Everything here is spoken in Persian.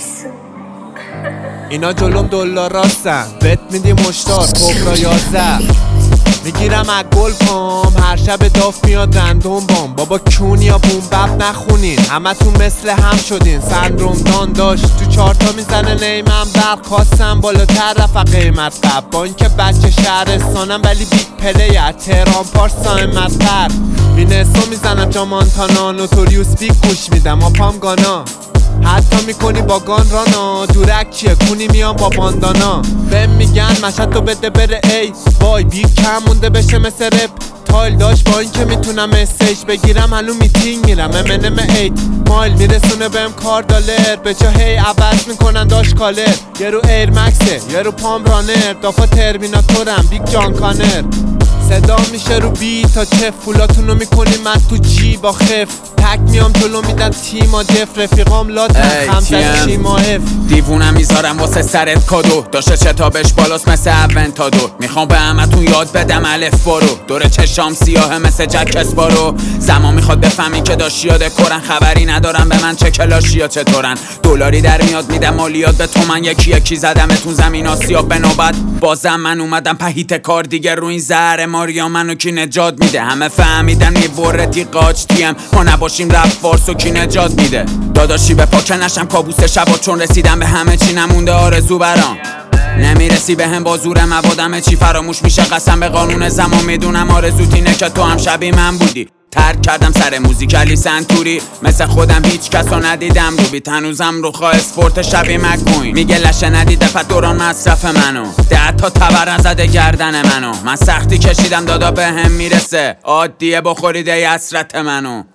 اینا جلوم دلار راستن، بت میدی مشتار کبرا 11. میگیرم از گل پام، هر شب داف میاد رندوم بام. بابا کونی یا بوم بب نخونین، همه تو مثل هم شدین. سندروم دان داشت تو چارتا میزنه نیمم برق. خواستم بالاتر رفع قیمت قب، با اینکه بچه شهرستانم ولی بیگ پلی از تهران پارس سایمت پر. وینسو میزنم جا مانتانا، نوتوریوس بیگ گوش میدم آپام گانا. حتی میکنی با گان رانا، دورک چیه کونی میام با باندانا. بهم میگن مشهد تو بده بره ای وای، بیگ کم مونده بشه مثل رپ. تایل داشت با این که میتونم استیج بگیرم، هلو میتینگ میرم M&M 8 مایل میرسونه بهم کار دلار. به جا هی عوض میکنن داشت کالر، یه رو ایر مکسه یه رو پام رانر. دافا ترمیناتورم بیگ جان کانر. صدا میشه رو بی تا چف، پولاتونو میکنیم من تو جی با خف. تک میام جلو میدن تیما دف، رفیقام لاتن خمسه شیما اف. دیوونم میذارم واسه سرت کادو، داشته شتابش بالاست مثل اونتادو. میخوام به همتون یاد بدم الف بارو، دور چشام سیاهه مثل جک اسپارو. زمان میخواد بفهمی که داشت یاد کرن، خبری ندارم به من چه کلاشیا چطورن. دلاری در میاد میدم مالیات به تومن، یکی یکی زدمتون زمین آسیا به نوبت. بازم من اومدم پهیت کار دیگه، رو این زهر ماریا منو کی نجات میده. همه فهمیدن میبردی قاچ تیم، ما نباشیم رپ فارسو کی نجات میده. داداشی به پاکه نشم کابوس شبا، چون رسیدم به همه چی نمونده آرزو برام. نمیرسی به هم با زور موادم چی فراموش میشه قسم به قانون زمان. میدونم آرزوت اینه که تو هم شبیه من بودی. ترک کردم سر موزیک علی سنتوری، مثل خودم هیچ کسو ندیدم رو بیت. هنوزم رو خواه اسپورت شبیه مکوین. میگه لشه ندیده پس دوران مصرف منو، 10 تا تبر نزده گردن منو. من سختی کشیدم دادا به هم میرسه، عادیه بخورید ای حسرت منو.